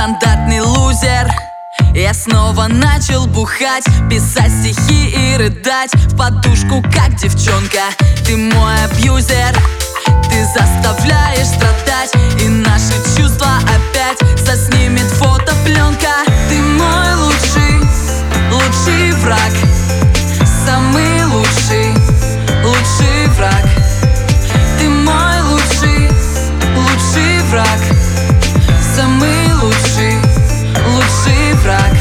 стандартный лузер. Я снова начал бухать, писать стихи и рыдать в подушку, как девчонка. Ты мой абьюзер, ты заставляешь страдать, и наши чувства опять заснимет фотопленка. Ты мой лучший, лучший враг, самый лучший, лучший враг. Ты мой лучший, лучший враг, самый лучший, лучший враг.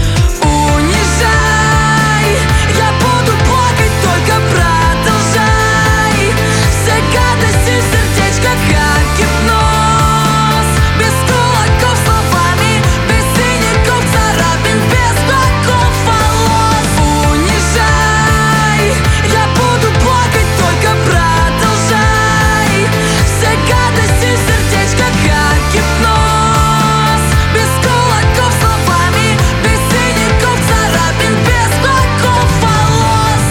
Унижай, я буду плакать, только продолжай. Все гадости в сердечко, как гипноз. Без кулаков словами, без синяков, царапин, без клоков волос. Унижай, я буду плакать, только продолжай. Все гадости в сердечко, как гипноз. Без кулаков словами, без синяков, царапин, без клоков волос.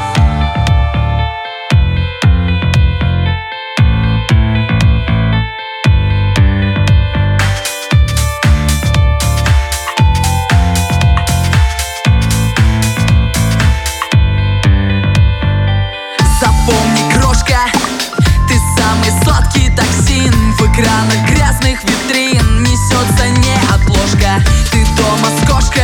Запомни, крошка, ты самый сладкий токсин. В экранах грязных витрин несется не обложка. Ты дома с кошкой,